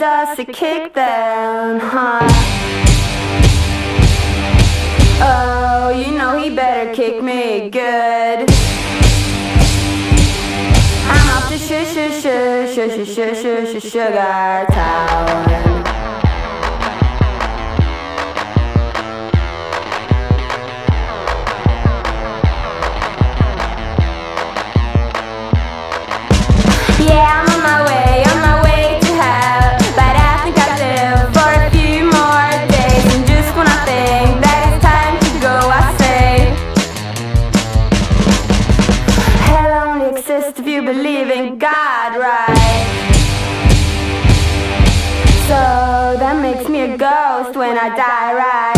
us to kick them, huh? Oh, you know he better kick me good. I'm off to Sugar Town. Yeah, I'm on my way to hell, but I think I'll live for a few more days. And just when I think that it's time to go, I say, hell only exists if you believe in God, right? So that makes me a ghost when I die, right?